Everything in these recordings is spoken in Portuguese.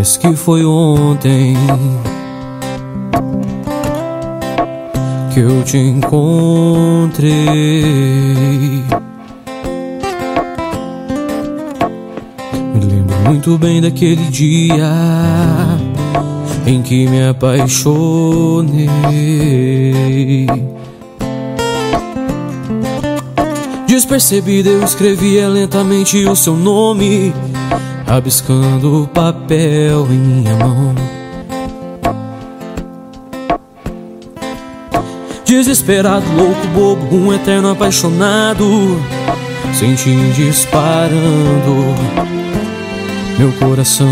Parece que foi ontem que eu te encontrei. Me lembro muito bem daquele dia em que me apaixonei. Despercebida eu escrevia lentamente o seu nome, rabiscando o papel em minha mão. Desesperado, louco, bobo, um eterno apaixonado, senti disparando meu coração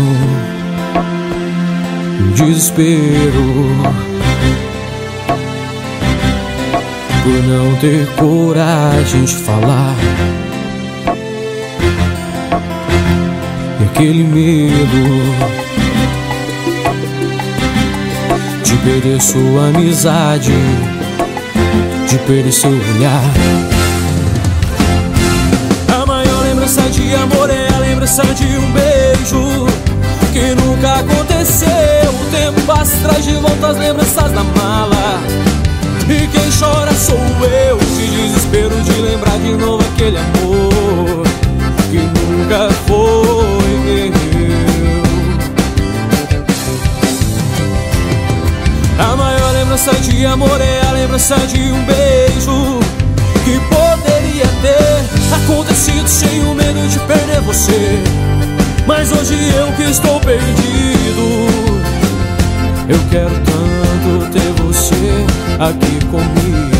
em desespero, por não ter coragem de falar. E aquele medo de perder sua amizade, de perder seu olhar. A maior lembrança de amor é a lembrança de um beijo que nunca aconteceu. O tempo passa, traz de volta as lembranças da mala, e quem chora sou eu, de desespero de lembrar de novo aquele amor que nunca foi meu. A maior lembrança de amor é a lembrança de um beijo que poderia ter acontecido sem o medo de perder você. Mas hoje eu que estou perdido, eu quero tanto ter você aqui comigo.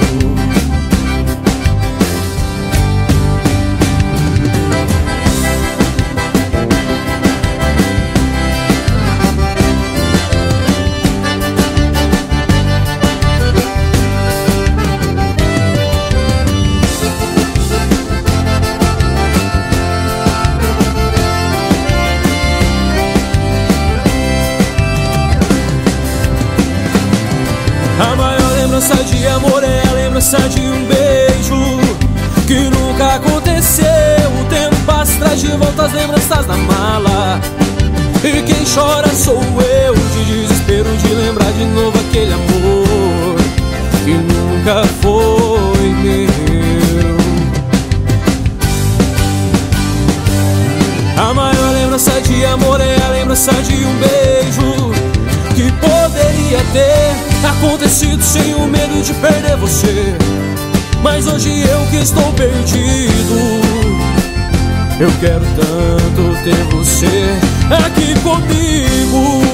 A maior lembrança de amor é a lembrança de um beijo que nunca aconteceu. O tempo passa, traz de volta as lembranças da mala, e quem chora sou eu, de desespero de lembrar de novo aquele amor que nunca foi meu. A maior lembrança de amor é a lembrança de um beijo que poderia ter acontecido sem o medo de perder você. Mas hoje eu que estou perdido, eu quero tanto ter você aqui comigo.